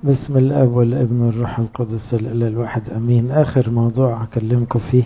بسم الاب والابن والروح القدس الاله الواحد امين. اخر موضوع هكلمكم فيه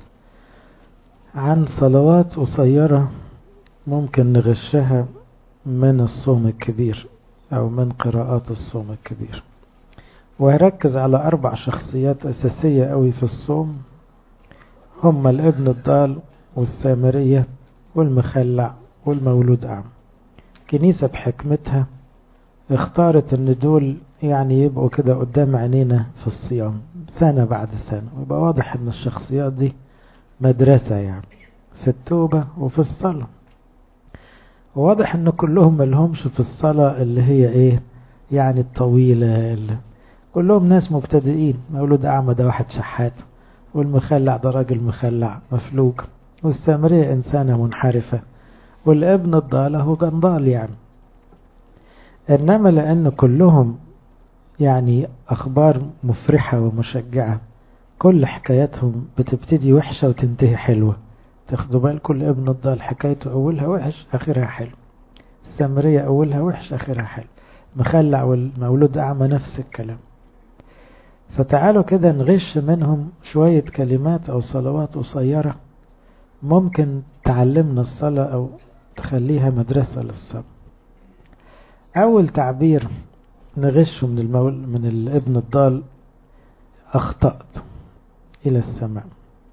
عن صلوات قصيره ممكن نغشها من الصوم الكبير او من قراءات الصوم الكبير، وهركز على 4 شخصيات اساسيه قوي في الصوم، هما الابن الضال والسامريه والمخلع والمولود اعمى. كنيسه بحكمتها اختارت ان دول يعني يبقوا كده قدام عينينا في الصيام سنة بعد سنة، ويبقى واضح ان الشخصيات دي مدرسة يعني في التوبة وفي الصلاة. وواضح ان كلهم ملهمش في الصلاة اللي هي ايه يعني الطويلة، اللي كلهم ناس مبتدئين. مولود اعمى ده واحد شحات، والمخلع ده راجل مخلع مفلوج، والسامرية انسانة منحرفة، والابن الضال هو كان ضال يعني. انما لان كلهم يعني اخبار مفرحة ومشجعة، كل حكاياتهم بتبتدي وحشة وتنتهي حلوة. تاخدوا بالكم الابن الضال حكايته اولها وحش اخرها حلو، السامرية اولها وحش اخرها حلو، مخلع والمولود اعمى نفس الكلام. فتعالوا كده نغش منهم شوية كلمات او صلوات قصيرة ممكن تعلمنا الصلاة او تخليها مدرسة للصلاة. اول تعبير نغشه من الابن الضال: أخطأت إلى السماء.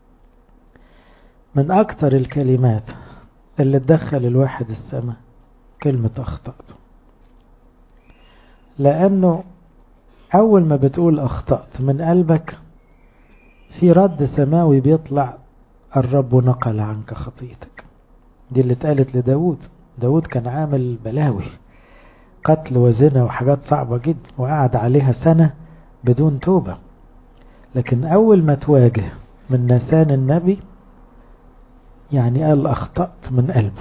من أكتر الكلمات اللي تدخل الواحد السماء كلمة أخطأت، لأنه أول ما بتقول أخطأت من قلبك في رد سماوي بيطلع: الرب نقل عنك خطيتك. دي اللي اتقالت لداود. داود كان عامل بلاوي، قتل وزنا وحاجات صعبة جدا، وقعد عليها سنة بدون توبة. لكن أول ما تواجه من نسان النبي يعني قال أخطأت من قلبه.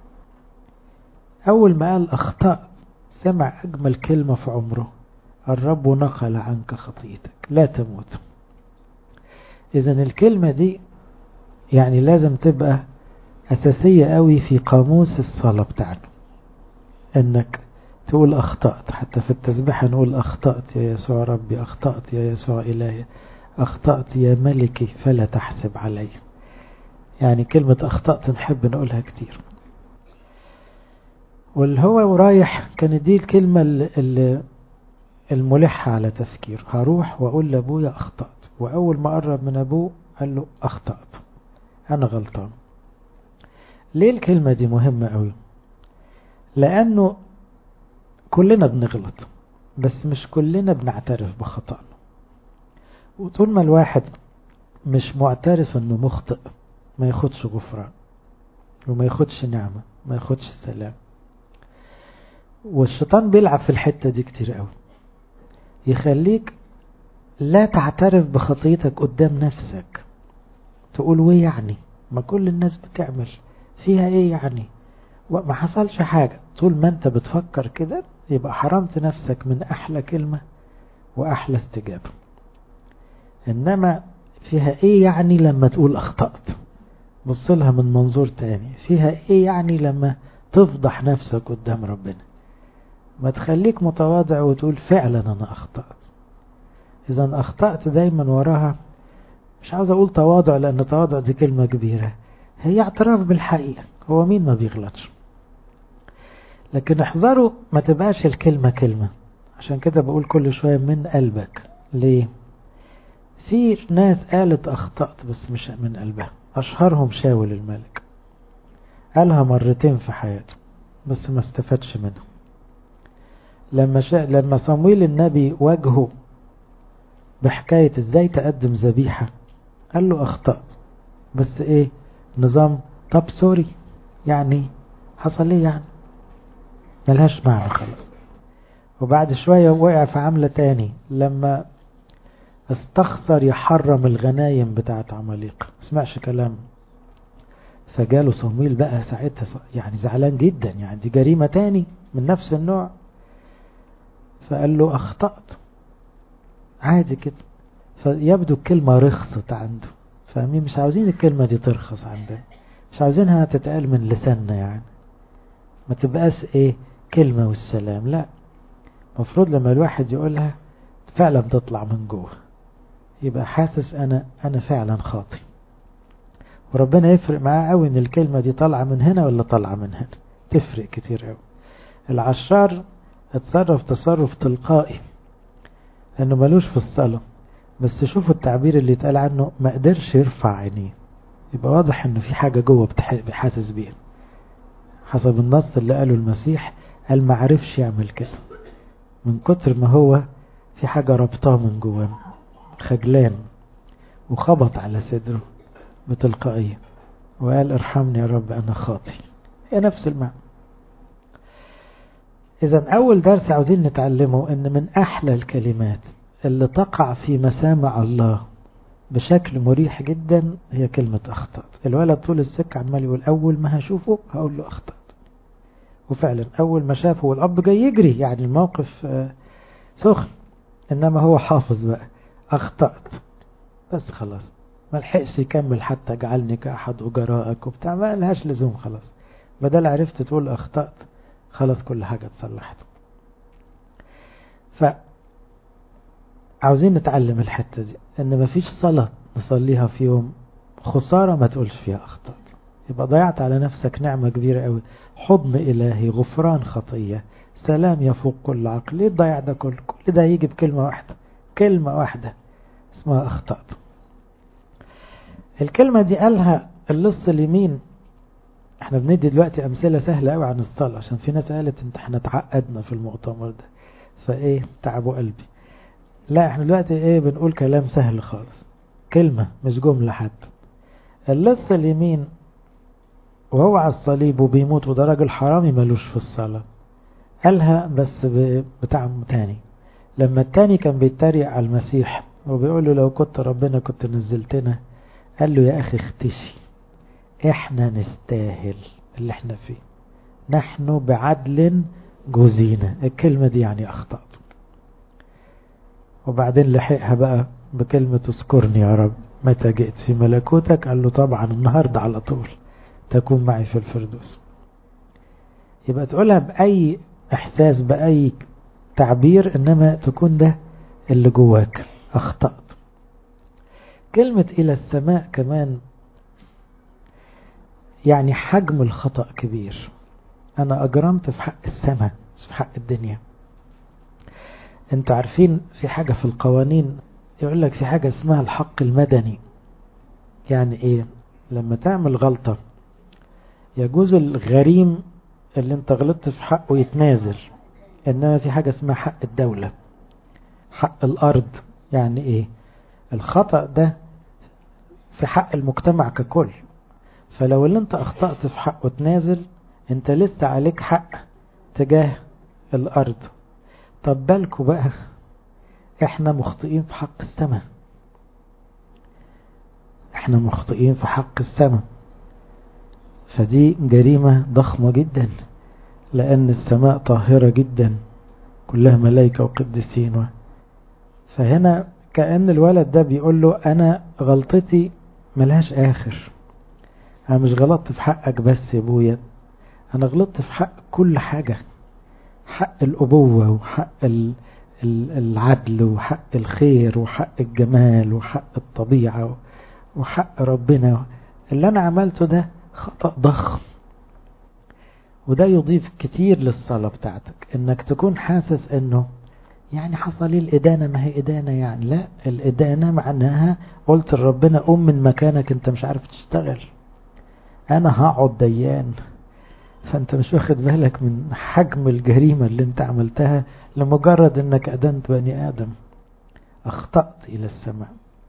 أول ما قال أخطأت سمع أجمل كلمة في عمره: الرب نقل عنك خطيتك لا تموت. إذن الكلمة دي يعني لازم تبقى أساسية قوي في قاموس الصلاة بتاعنا، أنك تقول أخطأت. حتى في التسبيح نقول: أخطأت يا يسوع ربي، أخطأت يا يسوع إلهي، أخطأت يا ملكي فلا تحسب علي. يعني كلمة أخطأت نحب نقولها كتير. واللي هو ورايح كانت دي الكلمة الملحة على تفكير: هروح وأقول لأبويا أخطأت. وأول ما قرب من أبوه قال له: أخطأت، أنا غلطان. ليه الكلمة دي مهمة قوي؟ لأنه كلنا بنغلط، بس مش كلنا بنعترف بخطأنا. وطول ما الواحد مش معترف أنه مخطئ ما ياخدش غفران، وما ياخدش نعمة، ما ياخدش السلام. والشيطان بيلعب في الحتة دي كتير قوي، يخليك لا تعترف بخطيتك قدام نفسك. تقول: ويه يعني، ما كل الناس بتعمل، فيها ايه يعني، وما حصلش حاجة. طول ما انت بتفكر كده يبقى حرمت نفسك من احلى كلمة واحلى استجابة. انما فيها ايه يعني لما تقول أخطأت؟ بصلها من منظور تاني: فيها ايه يعني لما تفضح نفسك قدام ربنا؟ ما تخليك متواضع وتقول: فعلا انا أخطأت. إذا أخطأت دايما وراها، مش عاوز أقول تواضع لأن تواضع دي كلمة كبيرة، هي اعتراف بالحقيقة. هو مين ما بيغلطش؟ لكن احذروا ما تبقاش الكلمة كلمة. عشان كده بقول كل شوية من قلبك. ليه؟ في ناس قالت أخطأت بس مش من قلبها. أشهرهم شاول الملك، قالها مرتين في حياته بس ما استفادش منها. لما صمويل النبي واجهه بحكاية ازاي تقدم ذبيحة قال له: أخطأت، بس ايه نظام؟ طب سوري، يعني حصل ايه يعني، ملهاش معنى خلاص. وبعد شوية وقع في عملة تاني، لما استخسر يحرم الغنايم بتاعت عماليق، اسمعش كلام. فجاله صمويل بقى ساعتها يعني زعلان جدا، يعني دي جريمة تاني من نفس النوع. فقال له: أخطأت عادي كده. فيبدو الكلمة رخصت عنده. فاهمين؟ مش عاوزين الكلمة دي ترخص عندنا، مش عاوزينها تتقال من لساننا، يعني ما تبقاش ايه كلمة والسلام. لا، مفروض لما الواحد يقولها فعلا تطلع من جوه، يبقى حاسس أنا فعلا خاطي. وربنا يفرق معاه قوي ان الكلمة دي طالعة من هنا ولا طالعة من هنا، تفرق كتير قوي. العشار اتصرف تصرف تلقائي لانه ملوش في الصلاة، بس شوفوا التعبير اللي اتقال عنه، ما قدرش يرفع عينيه، يبقى واضح انه في حاجة جوه بيحاسس بيها. حسب النص اللي قاله المسيح، قال ما عرفش يعمل كده من كتر ما هو في حاجة ربطاه من جوه، خجلان، وخبط على صدره بتلقائية وقال ارحمني يا رب أنا خاطي. هي نفس المعنى. إذا أول درس عاوزين نتعلمه إن من أحلى الكلمات اللي تقع في مسامع الله بشكل مريح جدا هي كلمة أخطأت. الولد طول السكة عمال يقول أول ما هشوفه هقول له أخطأت، وفعلا أول ما شافه والأب جاي يجري، يعني الموقف سخن، إنما هو حافظ بقى أخطأت، بس خلاص ما لحقش يكمل حتى جعلني كأحد أجرائك وبتاع، ما لهاش لزوم خلاص، بدل عرفت تقول أخطأت خلاص كل حاجة اتصلحت. فعاوزين نتعلم الحتة دي، ان مفيش صلاة نصليها في يوم خسارة ما تقولش فيها أخطأت، يبقى ضيعت على نفسك نعمة كبيرة قوي، حضن إلهي، غفران خطية، سلام يفوق كل عقل. ليه الضيع ده كل ده يجي بكلمة واحدة، كلمة واحدة اسمها أخطأت. الكلمة دي قالها اللص اليمين. احنا بندي دلوقتي امثله سهله قوي عن الصلاه، عشان في ناس قالت انت احنا اتعقدنا في المؤتمر ده فايه تعبوا قلبي. لا احنا دلوقتي ايه بنقول كلام سهل خالص، كلمه مش جمله حتى. اللص اليمين وهو على الصليب وبيموت، وده راجل حرامي ملوش في الصلاه، قالها بس بطعم تاني. لما التاني كان بيتريق على المسيح وبيقول له لو كنت ربنا كنت نزلتنا، قال له يا اخي اختشي، احنا نستاهل اللي احنا فيه، نحن بعدل جوزينا. الكلمة دي يعني أخطأت. وبعدين لحقها بقى بكلمة اذكرني يا رب متى جئت في ملكوتك، قال له طبعا النهاردة على طول تكون معي في الفردوس. يبقى تقولها بأي إحساس بأي تعبير، إنما تكون ده اللي جواك، أخطأت. كلمة إلى السماء كمان يعني حجم الخطأ كبير، أنا أجرمت في حق السماء مش في حق الدنيا. انتوا عارفين في حاجة في القوانين يقول لك في حاجة اسمها الحق المدني. يعني ايه؟ لما تعمل غلطة يجوز الغريم اللي انت غلطت في حقه يتنازل، انما في حاجة اسمها حق الدولة، حق الارض. يعني ايه؟ الخطأ ده في حق المجتمع ككل، فلو اللي انت اخطأت في حقه تنازل، انت لسه عليك حق تجاه الارض. طب بالكوا بقى احنا مخطئين في حق السماء، احنا مخطئين في حق السماء، فدي جريمة ضخمة جدا، لأن السماء طاهرة جدا كلها ملائكة وقدسين. فهنا كأن الولد ده بيقول له أنا غلطتي ملهاش آخر، أنا مش غلطت في حقك بس يا ابويا، أنا غلطت في حق كل حاجة، حق الأبوة وحق العدل وحق الخير وحق الجمال وحق الطبيعة وحق ربنا. اللي أنا عملته ده خطأ ضخم، وده يضيف كتير للصلاة بتاعتك، انك تكون حاسس انه يعني حصل لي الإدانة، ما هي إدانة يعني، لا الإدانة معناها قلت لربنا قوم من مكانك انت مش عارف تشتغل، انا هقعد ديان. فانت مش واخد بالك من حجم الجريمة اللي انت عملتها لمجرد انك أدنت بني آدم، اخطأت إلى السماء.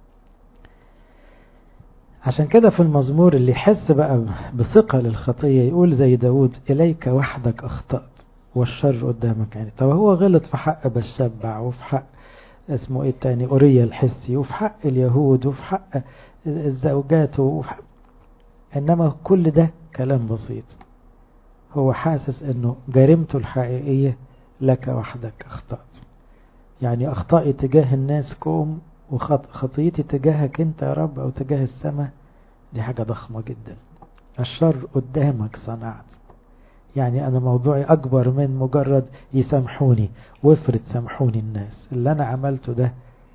عشان كده في المزمور اللي يحس بقى بثقة للخطية يقول زي داود إليك وحدك أخطأت والشر قدامك. يعني طب هو غلط في حق بشبع وفي حق اسمه ايه التاني أوريا الحسي وفي حق اليهود وفي حق الزوجات انما كل ده كلام بسيط، هو حاسس انه جريمته الحقيقية لك وحدك أخطأت. يعني أخطائي تجاه الناس كوم، وخطيتي تجاهك انت يا رب او تجاه السماء دي حاجة ضخمة جدا. الشر قدامك صنعت، يعني أنا موضوعي أكبر من مجرد يسامحوني، وافرض سامحوني الناس، اللي أنا عملته ده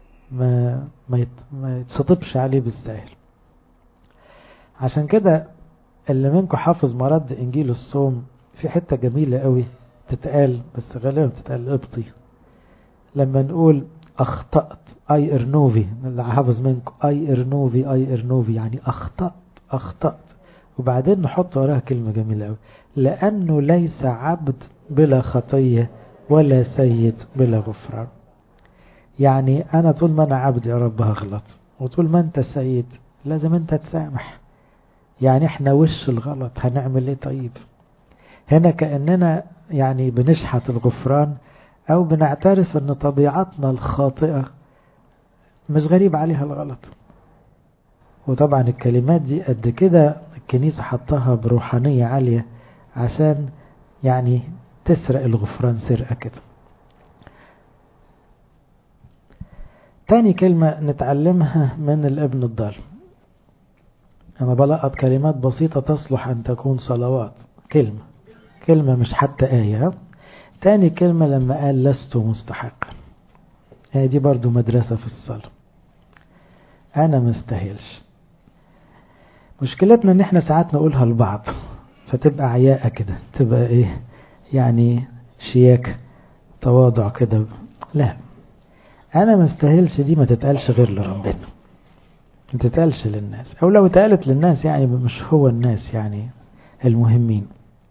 ما يتشطبش عليه بالسهل. عشان كده اللي منكم حافظ مرد إنجيل الصوم في حتة جميلة قوي تتقال، بس غالبا تتقال قبطي، لما نقول أخطأت أي إرنوفي، اللي حافظ منكم أي إرنوفي أي إرنوفي، يعني أخطأت، وبعدين نحط وراها كلمة جميلة قوي، لأنه ليس عبد بلا خطية ولا سيد بلا غفران. يعني أنا طول ما أنا عبد يا رب هغلط، وطول ما أنت سيد لازم أنت تسامح. يعني احنا وش الغلط هنعمل ايه؟ طيب هنا كأننا يعني بنشحت الغفران، او بنعترف ان طبيعتنا الخاطئة مش غريب عليها الغلط. وطبعا الكلمات دي قد كده الكنيسة حطها بروحانية عالية عشان يعني تسرق الغفران سرقة كده. تاني كلمة نتعلمها من الابن الضال، أنا بلقط كلمات بسيطة تصلح أن تكون صلوات، كلمة مش حتى آية. تاني كلمة لما قال لست مستحقا، هي دي برضو مدرسة في الصلاة. أنا مستاهلش. مشكلتنا ان احنا ساعات نقولها لبعض فتبقى عياءة كده، تبقى ايه يعني شياكة تواضع كده. لا، أنا مستاهلش دي ما تتقالش غير لربنا، ما تتقالش للناس، أو لو اتقالت للناس يعني مش هو الناس يعني المهمين.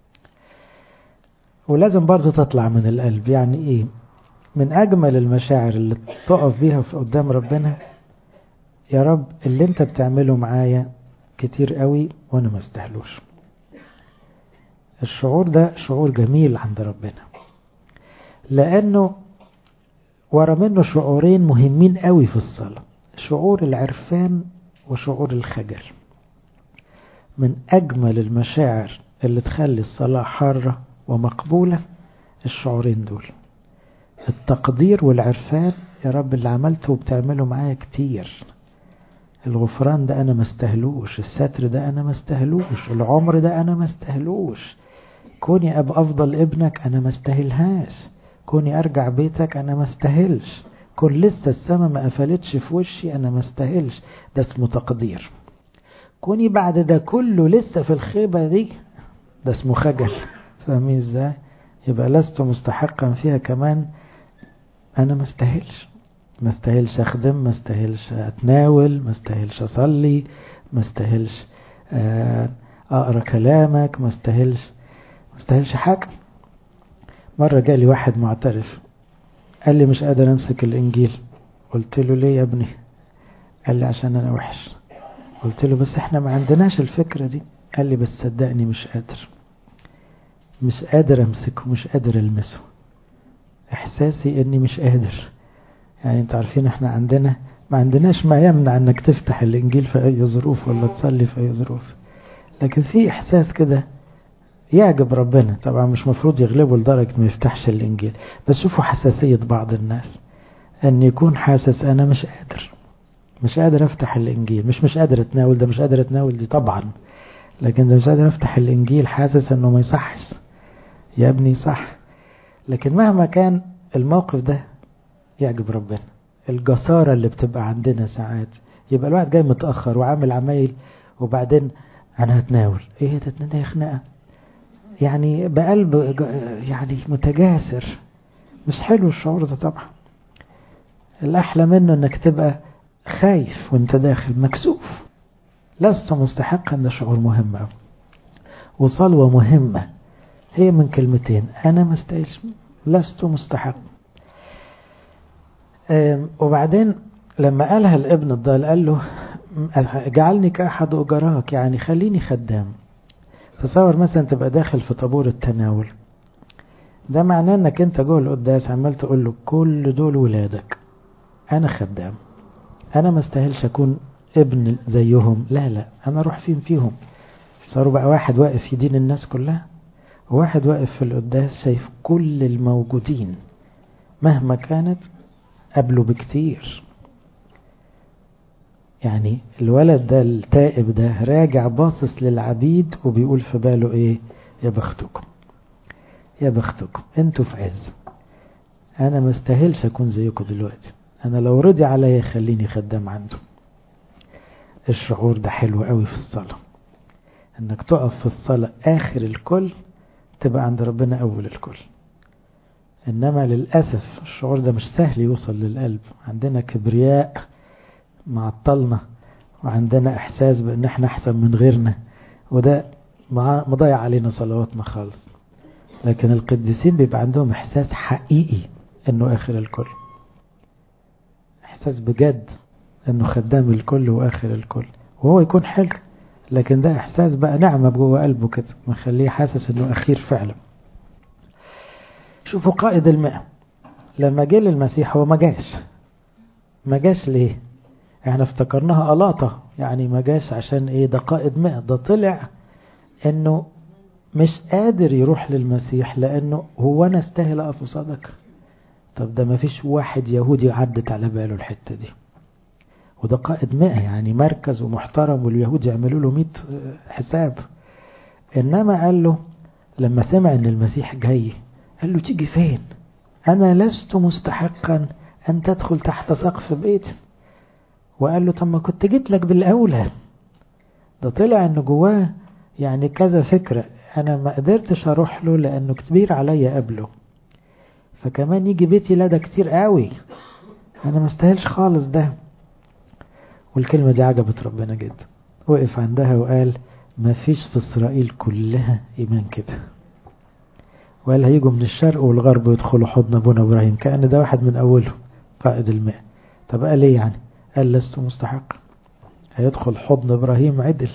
ولازم برضو تطلع من القلب. يعني ايه؟ من أجمل المشاعر اللي تقف بيها في قدام ربنا، يا رب اللي انت بتعمله معايا كتير قوي وانا ما استاهلوش. الشعور ده شعور جميل عند ربنا، لأنه ورا منه شعورين مهمين قوي في الصلاة، شعور العرفان وشعور الخجل. من أجمل المشاعر اللي تخلي الصلاة حارة ومقبولة الشعورين دول، التقدير والعرفان، يا رب اللي عملته وبتعمله معايا كتير، الغفران ده أنا ما استهلوش، الستر ده أنا ما استهلوش، العمر ده أنا ما استهلوش، كوني أبقى أفضل ابنك أنا ما استهلهاش، كوني أرجع بيتك أنا ما استهلش، كون لسه السما ما قفلتش في وشي أنا ما استهلش. ده اسمه تقدير. كوني بعد ده كله لسه في الخيبة دي، ده اسمه خجل. فاهمين ازاي؟ يبقى لست مستحقا فيها كمان، أنا ما استهلش، ما استاهلش أخدم، ما استاهلش أتناول، ما استاهلش أصلي، ما استاهلش أقرأ كلامك، ما استاهلش حاجة. مرة جالي واحد معترف قال لي مش قادر أمسك الإنجيل. قلت له ليه يا ابني؟ قال لي عشان أنا وحش. قلت له بس احنا ما عندناش الفكرة دي. قال لي بس صدقني مش قادر أمسكه، مش قادر ألمسه، إحساسي إني مش قادر. يعني انت عارفين احنا ما عندناش ما يمنع انك تفتح الانجيل في اي ظروف ولا تصلي في اي ظروف، لكن في احساس كده يعجب ربنا. طبعا مش مفروض يغلبه لدرجة ما يفتحش الانجيل، بس شوفوا حساسية بعض الناس، ان يكون حاسس انا مش قادر افتح الانجيل، مش قادر اتناول، ده مش قادر اتناول دي طبعا، لكن ده مش قادر افتح الانجيل، حاسس انه ما يصحش. يا ابني صح، لكن مهما كان الموقف ده يعجب ربنا. الجسارة اللي بتبقى عندنا ساعات، يبقى الواحد جاي متأخر وعامل عمايل، وبعدين أنا هتناول إيه؟ ده خناقة يعني بقلب يعني متجاسر، مش حلو الشعور ده طبعا. الأحلى منه أنك تبقى خايف وانت داخل مكسوف. لست مستحقا، ده شعور مهم أوي، وصلوة مهمة هي من كلمتين، أنا مستاهلش، لست مستحق. وبعدين لما قالها الابن الضال قال له اجعلني كأحد أجراك، يعني خليني خدام. تصور مثلا تبقى داخل في طابور التناول، ده معناه انك انت جوه القداس عمال تقول له كل دول ولادك، انا خدام، انا ما استاهلش اكون ابن زيهم، لا انا اروح فيهم. صاروا بقى واحد واقف يدين الناس كلها، وواحد واقف في القداس شايف كل الموجودين مهما كانت قبله بكتير. يعني الولد ده التائب ده راجع باصص للعبيد وبيقول في باله ايه؟ يا بختكم، يا بختكم انتوا في عز، انا ما استاهلش اكون زيكم دلوقتي، انا لو رضي عليا يخليني خدام عنده. الشعور ده حلو قوي في الصلاة، انك تقف في الصلاة اخر الكل تبقى عند ربنا اول الكل. انما للأسف الشعور ده مش سهل يوصل للقلب، عندنا كبرياء معطلنا، وعندنا احساس بان احنا احسن من غيرنا، وده مضيع علينا صلواتنا خالص. لكن القديسين بيبقى عندهم احساس حقيقي انه اخر الكل، احساس بجد انه خدام الكل واخر الكل، وهو يكون حلو، لكن ده احساس بقى نعمة جوه قلبه كده مخليه حاسس انه اخير فعلا. شوفوا قائد المئة لما جه للمسيح هو ما جاش ليه؟ احنا افتكرناها قلاطة، يعني ما جاش عشان ايه؟ ده قائد مئة، ده طلع انه مش قادر يروح للمسيح لانه هو انا استاهل اقف قصادك. طب ده ما فيش واحد يهودي عدت على باله الحتة دي، وده قائد مئة يعني مركز ومحترم، واليهود يعملوا له 100 حساب. انما قال له لما سمع ان المسيح جاي قال له تيجي فين؟ انا لست مستحقا ان تدخل تحت سقف بيتي. وقال له طب ما كنت جيت لك بالاولى. ده طلع انه جواه يعني كذا فكرة، انا ما قدرتش اروح له لانه كبير عليا قبله، فكمان يجي بيتي لا ده كتير قوي، انا ما استاهلش خالص ده. والكلمة دي عجبت ربنا جدا، وقف عندها وقال ما فيش في اسرائيل كلها ايمان كده. وقال هيجوا من الشرق والغرب ويدخلوا حضن ابونا ابراهيم، كأن ده واحد من اوله قائد الماء. طب قال ايه يعني؟ قال لست مستحق، هيدخل حضن ابراهيم عدل.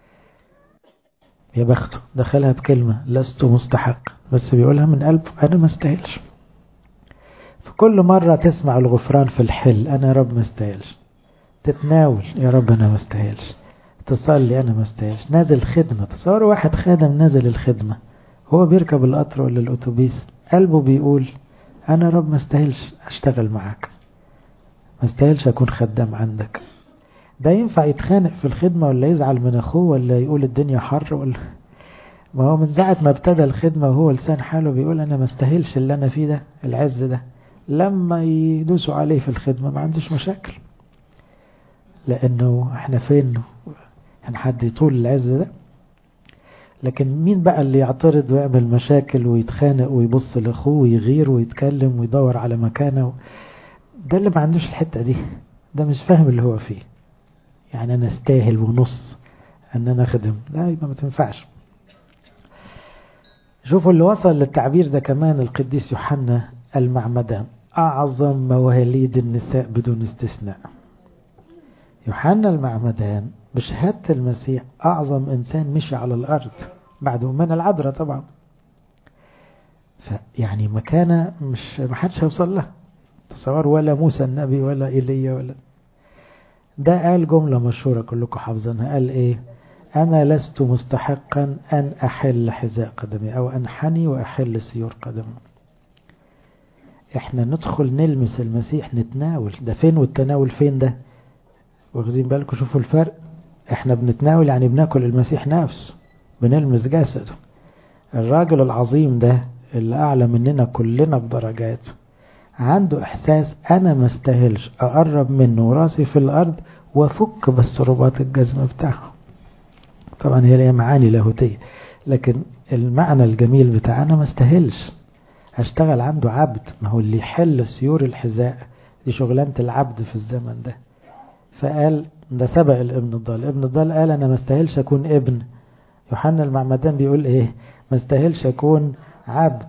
يا بخته دخلها بكلمة لست مستحق، بس بيقولها من قلبه انا ما استاهلش. في كل مرة تسمع الغفران في الحل، انا يا رب ما استاهلش، تتناول يا رب انا ما استاهلش، تصلي انا ما استاهلش، نازل خدمة. تصور واحد خادم نازل الخدمة هو بيركب القطر ولا الاتوبيس قلبه بيقول انا رب ما استاهلش اشتغل معاك، ما استاهلش اكون خدام عندك. ده ينفع يتخانق في الخدمة ولا يزعل من اخوه ولا يقول الدنيا حر ولا؟ ما هو من ساعة ما ابتدى الخدمة وهو لسان حاله بيقول انا ما استاهلش اللي انا فيه ده، العز ده. لما يدوسوا عليه في الخدمة ما عندوش مشاكل، لانه احنا فين؟ احنا حد يطول العز ده؟ لكن مين بقى اللي يعترض ويعمل مشاكل ويتخانق ويبص لاخوه ويغير ويتكلم ويدور على مكانه؟ ده اللي ما عندوش الحتة دي، ده مش فاهم اللي هو فيه. يعني انا استاهل ونص ان انا اخدم، لا يبقى ما تنفعش. شوفوا اللي وصل للتعبير ده كمان القديس يوحنا المعمدان، اعظم مواليد النساء بدون استثناء. يوحنا المعمدان بشهادة المسيح أعظم إنسان مشي على الأرض بعد أمنا العذراء طبعا، يعني مكانة مش محدش هيوصل لها تصور، ولا موسى النبي ولا إيليا ولا. ده قال جملة مشهورة كلكم حافظينها، قال إيه؟ أنا لست مستحقا أن أحل حذاء قدمي أو أنحني وأحل سيور قدمي. إحنا ندخل نلمس المسيح نتناول، ده فين والتناول فين ده؟ واخدين بالكم؟ شوفوا الفرق، احنا بنتناول يعني بناكل المسيح نفسه، بنلمس جسده. الراجل العظيم ده اللي اعلى مننا كلنا بدرجات عنده احساس انا ما استاهلش اقرب منه وراسي في الارض وافك بس رباط الجزمة بتاعه. طبعا هي ليها معاني لاهوتية، لكن المعنى الجميل بتاع انا ما استاهلش اشتغل عنده عبد. ما هو اللي يحل سيور الحذاء دي شغلانة العبد في الزمن ده. فقال ده سبق الابن الضال. ابن الضال قال انا ما استاهلش اكون ابن. يوحنا المعمدان بيقول ايه؟ ما استاهلش اكون عبد.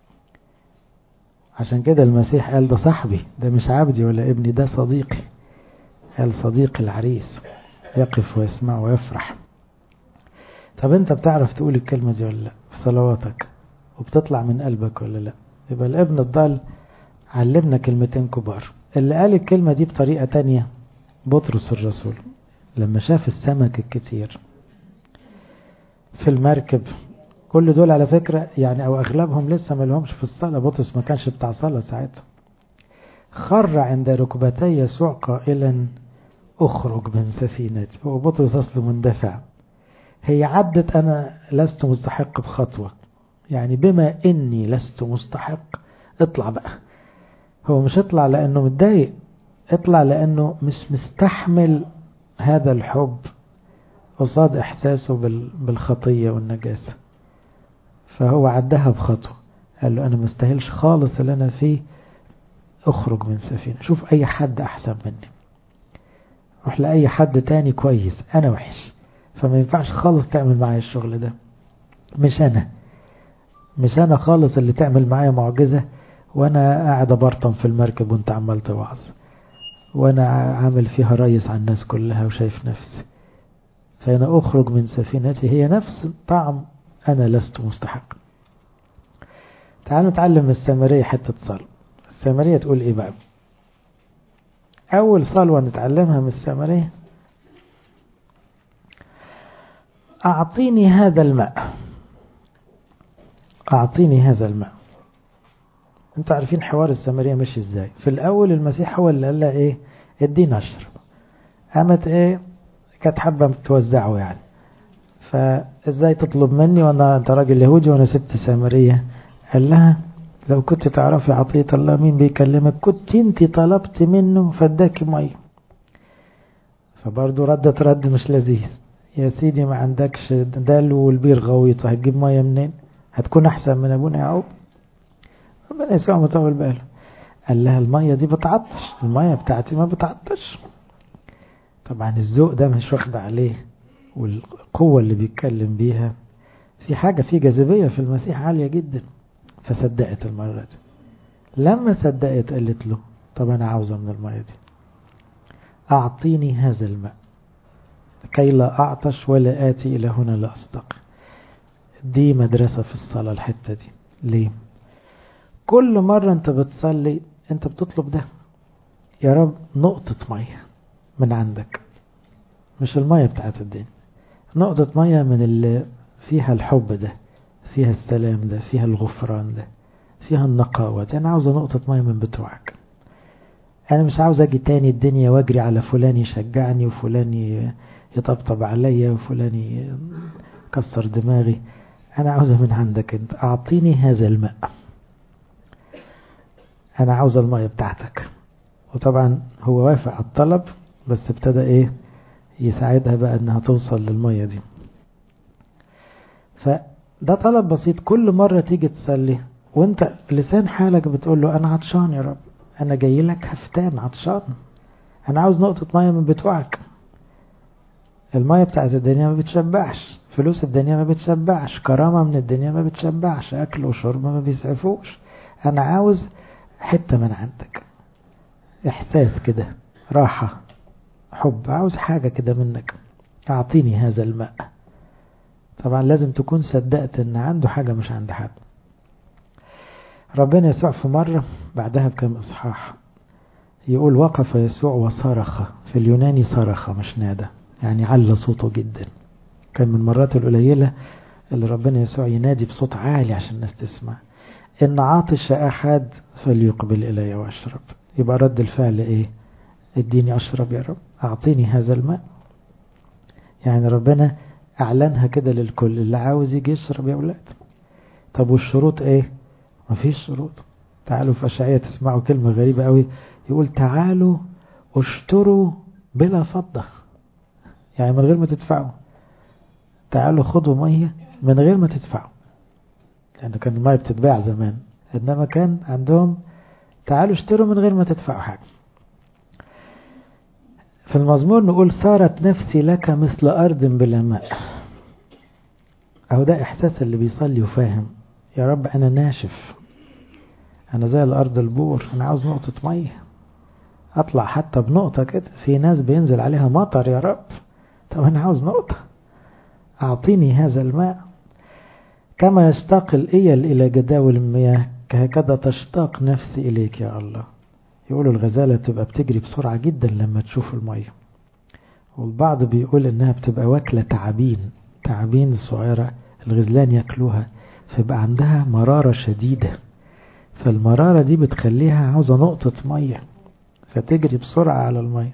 عشان كده المسيح قال ده صاحبي، ده مش عبدي ولا ابني، ده صديقي. قال صديق العريس يقف ويسمع ويفرح. طب انت بتعرف تقول الكلمة دي ولا لا في صلواتك؟ وبتطلع من قلبك ولا لا؟ يبقى الابن الضال علمنا كلمتين كبار. اللي قال الكلمة دي بطريقة تانية بطرس الرسول، لما شاف السمك الكتير في المركب، كل دول على فكرة يعني او اغلبهم لسه ما لهمش في الصلاة، بطرس ما كانش بتاع صلاة ساعتها، خر عند ركبتي يسوع قائلا اخرج من سفينتي. هو بطرس اصله مندفع، هي عدت انا لست مستحق بخطوة، يعني بما إني لست مستحق اطلع بقى. هو مش اطلع لأنه متضايق، اطلع لأنه مش مستحمل هذا الحب قصاد إحساسه بالخطية والنجاسة. فهو عدها بخطوة، قال له أنا مستاهلش خالص اللي أنا فيه، أخرج من سفينة، شوف أي حد أحسن مني، روح لأي حد تاني كويس، أنا وحش، فما ينفعش خالص تعمل معايا الشغل ده. مش أنا خالص اللي تعمل معايا معجزة وأنا قاعد برطم في المركب وأنت عمال توعظ، وأنا عامل فيها ريس على الناس كلها وشايف نفسي. فأنا أخرج من سفينتي هي نفس طعم أنا لست مستحق. تعالوا نتعلم من السامرية حتة صلاة. السامرية تقول إيه بقى؟ أول صلوة نتعلمها من السامرية: أعطيني هذا الماء، أعطيني هذا الماء. أنتوا عارفين حوار السامرية مش إزاي. في الأول المسيح هو اللي قال لها إيه؟ ادينا أشرب. قامت إيه؟ كانت حابة توزعه يعني، فإزاي تطلب مني وأنا أنت راجل يهودي وأنا ست سامرية؟ قال لها لو كنت تعرفي عطية الله مين بيكلمك كنت انت طلبت منه فاداكي مية. فبرضه ردت رد مش لذيذ: يا سيدي ما عندكش دلو والبير غويطة، هتجيب مية منين؟ هتكون أحسن من أبونا يعقوب؟ ربنا يسوع مطول باله. قال لها المية دي بتعطش، المية بتاعتي ما بتعطش. طبعا الذوق ده مش واخد عليه، والقوة اللي بيتكلم بيها في حاجة، في جاذبية في المسيح عالية جدا. فصدقت المرة دي. لما صدقت قالت له طب أنا عاوزة من المية دي، أعطيني هذا الماء كي لا أعطش ولا آتي إلى هنا لا أستقي. دي مدرسة في الصلاة الحتة دي. ليه؟ كل مرة أنت بتصلي أنت بتطلب ده: يا رب نقطة مية من عندك، مش المية بتاعت الدين، نقطة مية من اللي فيها الحب ده، فيها السلام ده، فيها الغفران ده، فيها النقاوة ده. أنا عاوز نقطة مية من بتوعك. أنا مش عاوز أجي تاني الدنيا واجري على فلان يشجعني وفلان يطبطب عليا وفلان يكسر دماغي. أنا عاوزة من عندك أنت، أعطيني هذا الماء، أنا عاوز المية بتاعتك. وطبعا هو وافق على الطلب، بس ابتدى إيه يساعدها بقى أنها توصل للمية دي. فده طلب بسيط. كل مرة تيجي تصلي وانت لسان حالك بتقول له أنا عطشان يا رب، أنا جاي لك هفتان عطشان، أنا عاوز نقطة مية من بتوعك. المية بتاعت الدنيا ما بتشبعش، فلوس الدنيا ما بتشبعش، كرامة من الدنيا ما بتشبعش، أكل وشرب ما بيسعفوش. أنا عاوز حتة من عندك، إحساس كده، راحة، حب، عاوز حاجة كده منك. أعطيني هذا الماء. طبعا لازم تكون صدقت أن عنده حاجة مش عند حد. ربنا يسوع في مرة بعدها بكم إصحاح يقول وقف يسوع وصرخ. في اليوناني صرخ مش نادى، يعني على صوته جدا. كان من المرات القليلة اللي ربنا يسوع ينادي بصوت عالي عشان الناس تسمع: إن عاطش أحد فليقبل إلي وأشرب. يبقى رد الفعل إيه؟ اديني أشرب يا رب، أعطيني هذا الماء. يعني ربنا أعلنها كده للكل، اللي عاوز يجي يشرب يا أولاد. طب والشروط إيه؟ مفيش شروط. تعالوا في أشعية تسمعوا كلمة غريبة قوي، يقول تعالوا اشتروا بلا فضة، يعني من غير ما تدفعوا. تعالوا خدوا مية من غير ما تدفعوا، لأن كان المية بتتباع زمان، إنما كان عندهم تعالوا اشتروا من غير ما تدفعوا حاجة. في المزمور نقول صارت نفسي لك مثل أرض بلا ماء. أهو ده إحساس اللي بيصلي وفاهم: يا رب أنا ناشف، أنا زي الأرض البور، أنا عاوز نقطة مية، أطلع حتى بنقطة كده. في ناس بينزل عليها مطر يا رب، طب أنا عاوز نقطة. أعطيني هذا الماء. كما يشتاق الإيل إلى جداول المياه هكذا تشتاق نفسي إليك يا الله. يقولوا الغزالة تبقى بتجري بسرعة جدا لما تشوف المية، والبعض بيقول إنها بتبقى واكلة تعابين صغيرة الغزلان يأكلوها، فيبقى عندها مرارة شديدة، فالمرارة دي بتخليها عاوزة نقطة مية فتجري بسرعة على المية.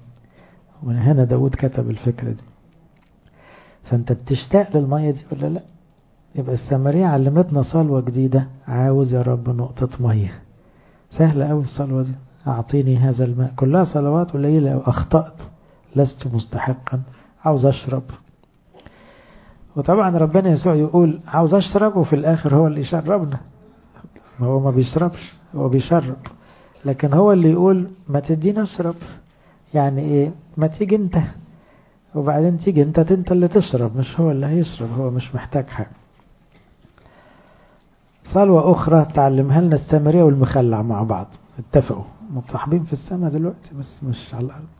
وهنا داود كتب الفكرة دي. فأنت بتشتاق للمية دي ولا لا؟ يبقى السامرية علمتنا صلوة جديدة. عاوز يا رب نقطة مية. سهلة أوي الصلوة دي، أعطيني هذا الماء. كلها صلوات قليلة. أخطأت لست مستحقا، عاوز أشرب. وطبعا ربنا يسوع يقول عاوز أشرب، وفي الآخر هو اللي يشربنا. هو ما بيشربش، هو بيشرب، لكن هو اللي يقول ما تدينا أشرب. يعني إيه؟ ما تيجي أنت، وبعدين تيجي أنت اللي تشرب، مش هو اللي هيشرب. هو مش محتاج حاجة. صلوة أخرى تعلمها لنا السامرية والمخلع مع بعض، اتفقوا متصاحبين في السماء دلوقتي بس مش على الأرض.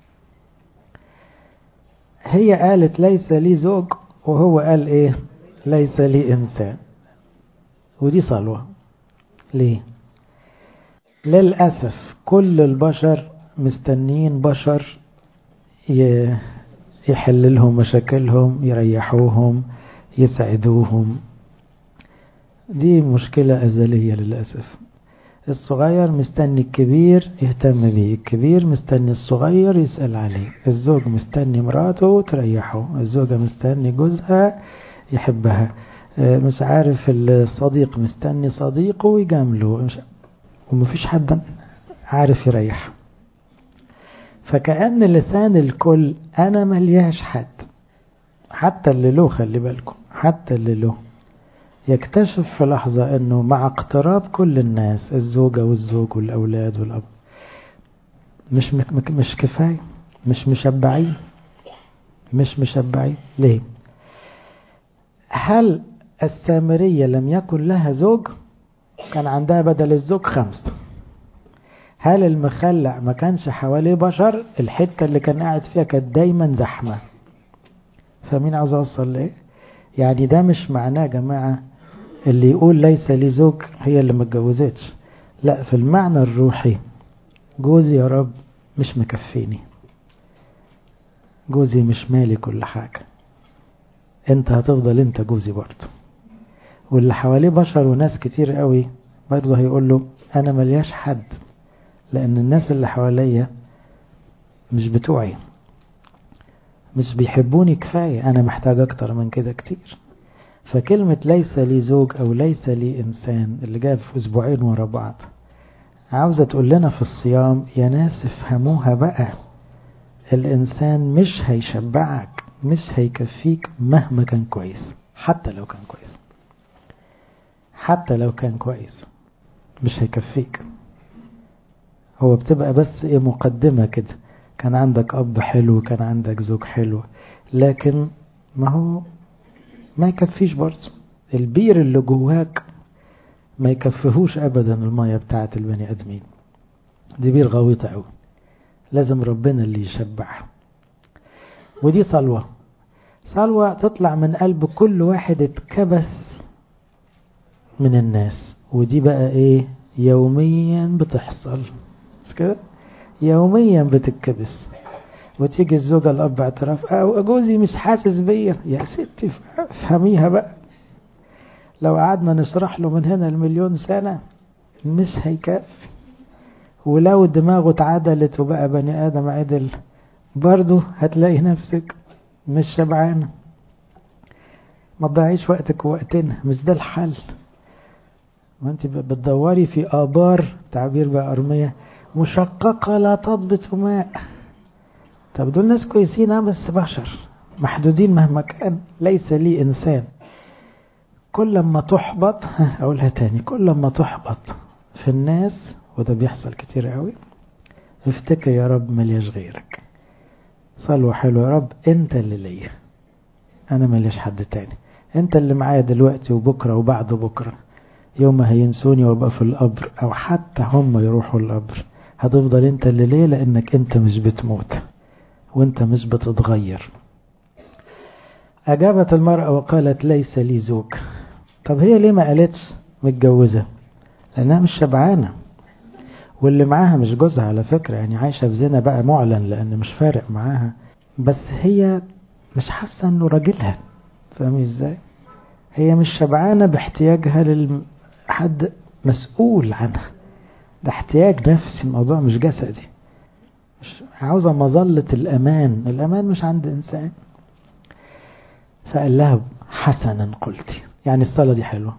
هي قالت ليس لي زوج، وهو قال إيه؟ ليس لي إنسان. ودي صلوة. ليه؟ للأسف كل البشر مستنين بشر يحل لهم مشاكلهم، يريحوهم، يسعدوهم. دي مشكلة أزلية للأسف. الصغير مستني الكبير يهتم بيه، الكبير مستني الصغير يسأل عليه، الزوج مستني مراته تريحه، الزوجة مستني جوزها يحبها، مش عارف الصديق مستني صديقه يجامله، ومفيش حد عارف يريح. فكأن لسان الكل أنا ملياش حد. حتى اللي له، خلي بالكم، حتى اللي له يكتشف في لحظة أنه مع اقتراب كل الناس، الزوجة والزوج والأولاد والأب، مش كفاية، مش مشبعين. ليه؟ هل السامرية لم يكن لها زوج؟ كان عندها بدل الزوج 5. هل المخلع ما كانش حواليه بشر؟ الحتة اللي كان قاعد فيها كانت دايما زحمة. فمين عاوز أوصل ليه؟ يعني ده مش معناه يا جماعة اللي يقول ليس لي زوج هي اللي ما اتجوزتش. لا، في المعنى الروحي، جوزي يا رب مش مكفيني، جوزي مش مالي كل حاجة، انت هتفضل انت جوزي برضه. واللي حواليه بشر وناس كتير قوي برضه هيقول له انا ملياش حد، لان الناس اللي حواليا مش بتوعي، مش بيحبوني كفاية، انا محتاج اكتر من كده كتير. فكلمة ليس لي زوج او ليس لي انسان اللي جاء في اسبوعين ورا بعض عاوزة تقول لنا في الصيام يا ناس افهموها بقى. الانسان مش هيشبعك، مش هيكفيك مهما كان كويس. حتى لو كان كويس مش هيكفيك. هو بتبقى بس ايه، مقدمة كده. كان عندك اب حلو، كان عندك زوج حلو، لكن ما يكفيش برضه. البير اللي جواك ما يكفيهوش ابدا المية بتاعت البني ادمين. دي بير غويطة قوي، لازم ربنا اللي يشبعها. ودي صلوة تطلع من قلب كل واحد اتكبس من الناس. ودي بقى ايه؟ يوميا بتحصل، مش كده؟ يوميا بتتكبس. وتيجي الزوجة الأب اعتراف جوزي مش حاسس بيا. يا ستي فهميها بقى. لو قعدنا نشرح له من هنا المليون سنة مش هيكفي. ولو دماغه اتعدلت وبقى بني آدم عدل برضه هتلاقي نفسك مش شبعانة. ما تضيعيش وقتك ووقتنا، مش ده الحل. ما انت بتدوري في آبار، تعبير بقى أرمية مشققة لا تضبط ماء. طب دول ناس كويسين بس بشر محدودين مهما كان. ليس لي إنسان. كل ما تحبط، أقولها تاني، كل ما تحبط في الناس، وده بيحصل كتير قوي، افتكر يا رب ملياش غيرك. صلوة حلوة، يا رب انت اللي ليا، انا ملياش حد تاني. انت اللي معايا دلوقتي وبكرة وبعد بكرة. يوم ما هينسوني وابقى في القبر، او حتى هم يروحوا القبر، هتفضل انت اللي ليه، لانك انت مش بتموت وانت مش بتتغير. اجابت المرأة وقالت ليس لي زوج. طب هي ليه ما قالتش متجوزة؟ لانها مش شبعانة. واللي معاها مش جوزها على فكرة، يعني عايشة في زنا بقى معلن لان مش فارق معاها، بس هي مش حاسة انه راجلها. فاهمين ازاي؟ هي مش شبعانة باحتياجها لحد مسؤول عنها. ده احتياج نفسي، الموضوع مش جسدي. مش عاوزة مظلة الأمان مش عند إنسان. فقال لها حسنا قلتي، يعني الصلاة دي حلوة،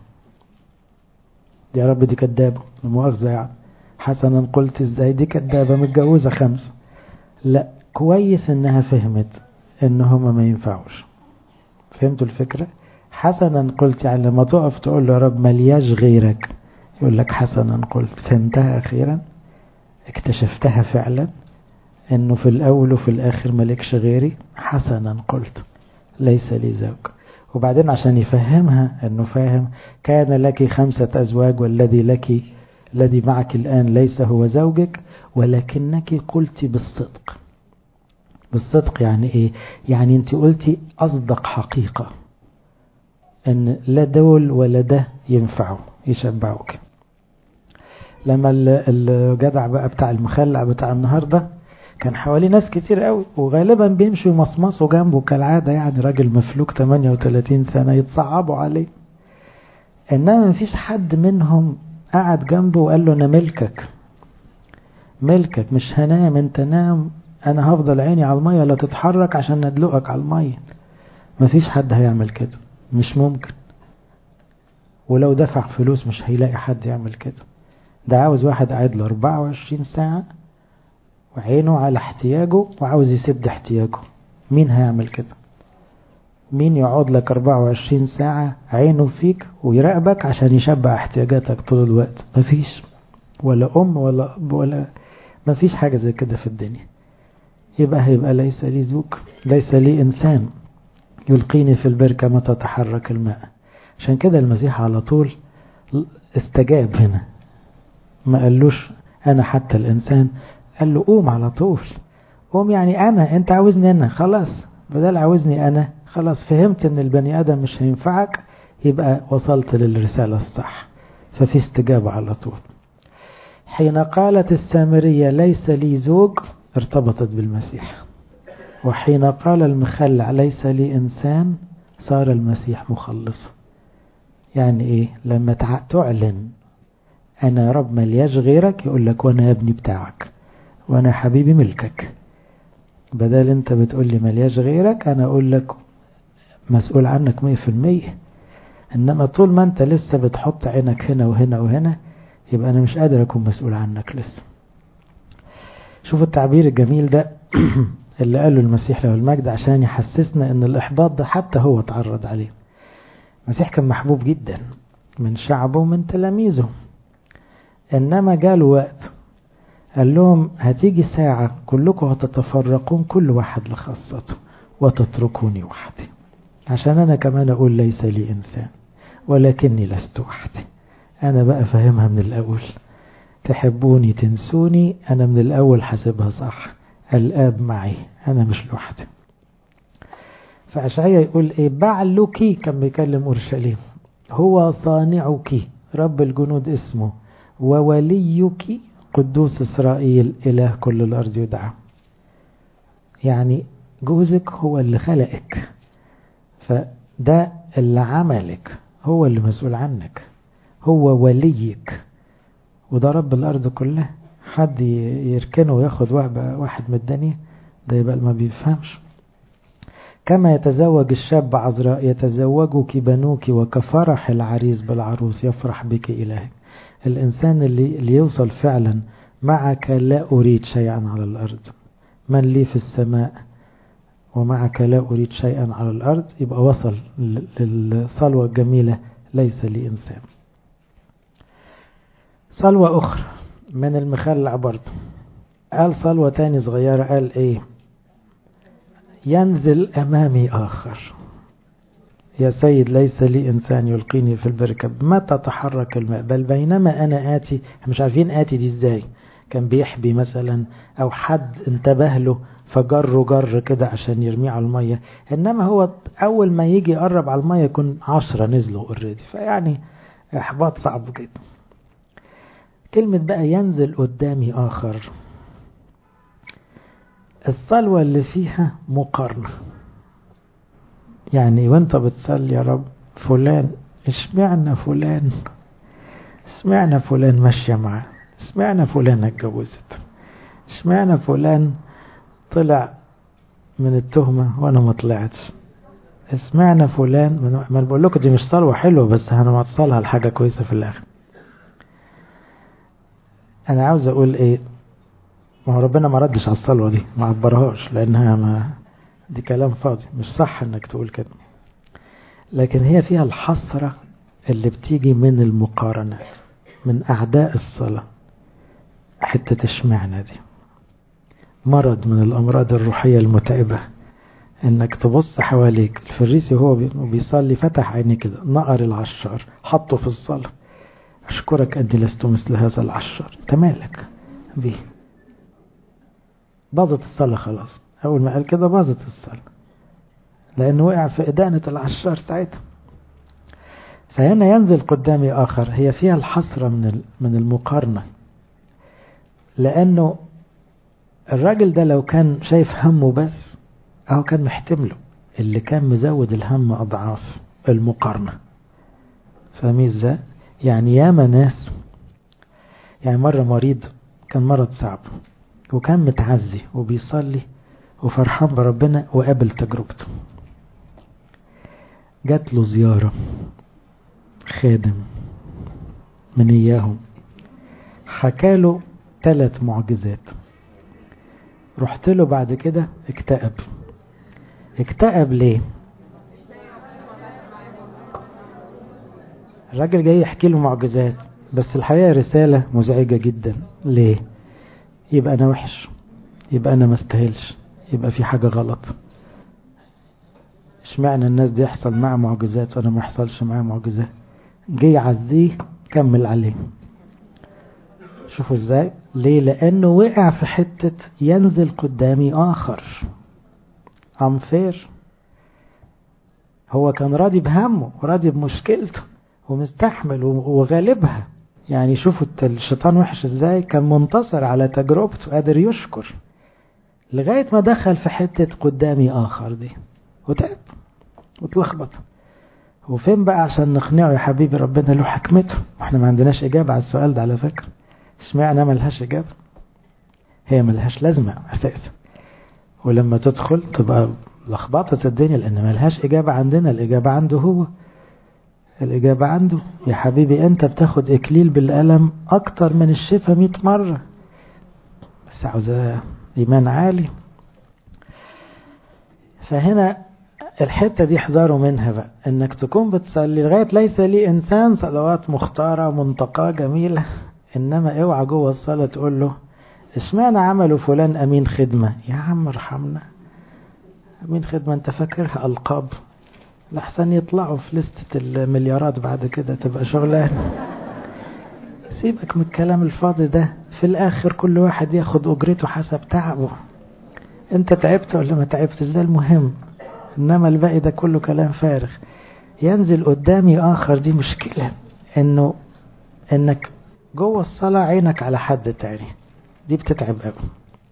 دي يا رب دي كدابة، المؤاخذة يعني، حسنا قلت ازاي دي كدابة متجوزة 5. لا، كويس انها فهمت ان هما ما ينفعوش. فهمتوا الفكرة؟ حسنا قلت يعني لما تقف تقول له يا رب ملياش غيرك، يقول لك حسنا قلت. فهمتها اخيرا، اكتشفتها فعلا انه في الاول وفي الاخر ملكش غيري. حسنا قلت ليس لي زوج. وبعدين عشان يفهمها انه فاهم، كان لك 5 أزواج الذي معك الآن ليس هو زوجك، ولكنك قلت بالصدق. بالصدق يعني ايه؟ يعني انت قلتي اصدق حقيقة، ان لا دول ولا ده ينفعوا يشبعوك. لما الجدع بقى بتاع المخلع بتاع النهاردة كان حواليه ناس كتير قوي، وغالبا بيمشوا يمصمصوا جنبه كالعادة، يعني راجل مفلوك 38 سنة يتصعبوا عليه، انما مفيش حد منهم قعد جنبه وقال له انا ملكك، ملكك مش هنام، انت نام، انا هفضل عيني على المية لا تتحرك عشان ندلقك على المية. مفيش حد هيعمل كده، مش ممكن، ولو دفع فلوس مش هيلاقي حد يعمل كده. ده عاوز واحد قاعد له 24 ساعة وعينه على احتياجه وعاوز يسد احتياجه. مين هيعمل كده؟ مين يقعد لك 24 ساعة عينه فيك ويراقبك عشان يشبع احتياجاتك طول الوقت؟ مفيش، ولا ولا أب ولا، مفيش حاجة زي كده في الدنيا. هيبقى ليس لي زوج، ليس لي إنسان يلقيني في البركة متى تحرك الماء. عشان كده المسيح على طول استجاب هنا، ما قالوش أنا حتى الإنسان، قال له قوم على طول. قوم يعني انت عاوزني انا، خلاص بدل عاوزني انا، خلاص فهمت ان البني ادم مش هينفعك، يبقى وصلت للرسالة الصح. ففي استجابة على طول. حين قالت السامرية ليس لي زوج ارتبطت بالمسيح، وحين قال المخلع ليس لي انسان صار المسيح مخلصه. يعني ايه؟ لما تعلن انا يا رب ملياش غيرك، يقول لك وانا يا ابني بتاعك، وانا حبيبي ملكك. بدل انت بتقول لي ملياش غيرك، انا اقول لك مسؤول عنك 100%. انما طول ما انت لسه بتحط عينك هنا وهنا وهنا، يبقى انا مش قادر اكون مسؤول عنك لسه. شوف التعبير الجميل ده اللي قاله المسيح له المجد عشان يحسسنا ان الاحباط ده حتى هو تعرض عليه. المسيح كان محبوب جدا من شعبه ومن تلاميذه، انما جاله وقت قال لهم هتيجي ساعة كلكم هتتفرقون كل واحد لخاصته وتتركوني وحدي، عشان أنا كمان أقول ليس لي إنسان ولكني لست وحدي. أنا بقى فهمها من الأول، تحبوني تنسوني، أنا من الأول حسبها صح، الآب معي أنا مش لوحدي. فأشعياء يقول إيه؟ بعلك، كان بيكلم أورشليم، هو صانعك رب الجنود اسمه، ووليك قدوس إسرائيل إله كل الأرض يدعى. يعني جوزك هو اللي خلقك، فده اللي عملك، هو اللي مسؤول عنك، هو وليك، وده رب الأرض كلها. حد يركنه وياخد واحد من الدنيا، ده يبقى ما بيفهمش. كما يتزوج الشاب عذراء يتزوجك بنوك، وكفرح العريس بالعروس يفرح بك إلهك. الإنسان اللي يوصل فعلا معك لا أريد شيئا على الأرض، من لي في السماء ومعك لا أريد شيئا على الأرض، يبقى وصل للصلوة الجميلة ليس لي إنسان. صلوة أخرى من المخلع برضه، قال صلوة تاني صغيرة، قال إيه؟ ينزل أمامي آخر، يا سيد ليس لي إنسان يلقيني في البركة متى تحرك الماء، بل بينما أنا آتي. مش عارفين آتي دي إزاي، كان بيحبي مثلا أو حد انتبه له فجر كده عشان يرميه على المية، إنما هو أول ما يجي يقرب على المية يكون 10 نزلوا اوريدي، فيعني إحباط صعب جدا. كلمة بقى ينزل قدامي آخر، الصلوة اللي فيها مقارنة. يعني وانت بتصلي يا رب فلان، اشمعنا فلان، اشمعنا فلان ماشية معاه، اشمعنا فلان اتجوزت، اشمعنا فلان طلع من التهمة وانا ما طلعتش، اسمعنا فلان، ما بقول لكم دي مش صلوة حلوة بس هنوصلها لحاجة كويسة في الآخر. أنا عاوز أقول إيه، ما هو ربنا ما ردش على الصلوة دي، ما عبرهاش، لأنها ما دي كلام فاضي، مش صح إنك تقول كده. لكن هي فيها الحسرة اللي بتيجي من المقارنات، من أعداء الصلاة. حتة اشمعنا دي مرض من الأمراض الروحية المتعبة، إنك تبص حواليك. الفريسي هو بيصلي فتح عيني كده، نقر العشار حطه في الصلاة، أشكرك أني لست مثل هذا العشار. أنت مالك بيه؟ باظت الصلاة خلاص. أول ما قال كده باظت الصلاة، لأنه وقع في إدانة العشار ساعتها. فهنا ينزل قدامي آخر، هي فيها الحسرة من المقارنة، لأنه الراجل ده لو كان شايف همه بس أو كان محتمله، اللي كان مزود الهم أضعاف المقارنة. فاهمين ازاي؟ يعني ياما ناس، يعني مرة مريض كان مرض صعب وكان متعزي وبيصلي وفرحان بربنا وقابل تجربته، جات له زيارة خادم من إياهم حكاله 3 معجزات. رحت له بعد كده اكتئب ليه؟ الراجل جاي يحكي له معجزات بس الحقيقة رسالة مزعجة جدا. ليه؟ يبقى أنا وحش، يبقى أنا مستاهلش، يبقى في حاجة غلط. اشمعنى الناس دي يحصل معها معجزات وأنا ما يحصلش معها معجزات؟ جاي يعزيه كمل عليه. شوفوا ازاي؟ ليه؟ لأنه وقع في حتة ينزل قدامي آخر unfair. هو كان راضي بهمه وراضي بمشكلته ومستحمل وغالبها. يعني شوفوا الشيطان وحش ازاي، كان منتصر على تجربته، قادر يشكر لغاية ما دخل في حتة قدامي آخر دي وتعب وتلخبط. وفين بقى عشان نقنعه؟ يا حبيبي ربنا له حكمته، واحنا ما عندناش إجابة على السؤال ده على فكرة. اشمعنى ملهاش إجابة؟ هي ملهاش لازمة أساسا، ولما تدخل تبقى لخبطت الدنيا، لأن ملهاش إجابة عندنا، الإجابة عنده هو. الإجابة عنده. يا حبيبي أنت بتاخد إكليل بالألم أكتر من الشفاء 100 مرة، بس عاوزة إيمان عالي. فهنا الحتة دي احذروا منها بقى، انك تكون بتصلي لغاية ليس لي انسان صلوات مختارة منتقاة جميلة، انما اوعى جوه الصلاة تقول له اشمعنى عملوا فلان امين خدمة. يا عم ارحمنا، امين خدمة انت فاكرها القاب؟ لحسن يطلعوا في لستة المليارات بعد كده تبقى شغلان. سيبك من الكلام الفاضي ده، في الاخر كل واحد ياخد اجرته حسب تعبه. انت تعبت ولا ما تعبتش ده المهم، انما الباقي ده كله كلام فارغ. ينزل قدامي آخر دي مشكلة، انك جوه الصلاة عينك على حد تاني، دي بتتعب قوي.